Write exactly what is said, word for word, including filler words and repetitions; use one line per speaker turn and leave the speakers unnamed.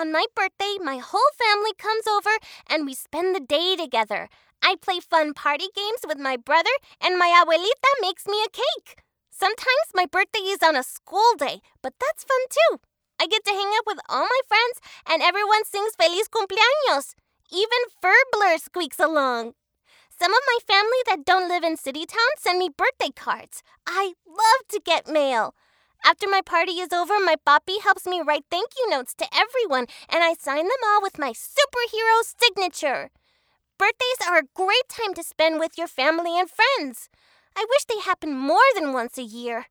on my birthday, my whole family comes over and we spend the day together. I play fun party games with my brother, and my abuelita makes me a cake. Sometimes my birthday is on a school day, but that's fun too. I get to hang out with all my friends, and everyone sings Feliz Cumpleaños. Even Furbler squeaks along. Some of my family that don't live in city towns send me birthday cards. I love to get mail. After my party is over, my papi helps me write thank you notes to everyone, and I sign them all with my superhero signature. Birthdays are a great time to spend with your family and friends. I wish they happened more than once a year.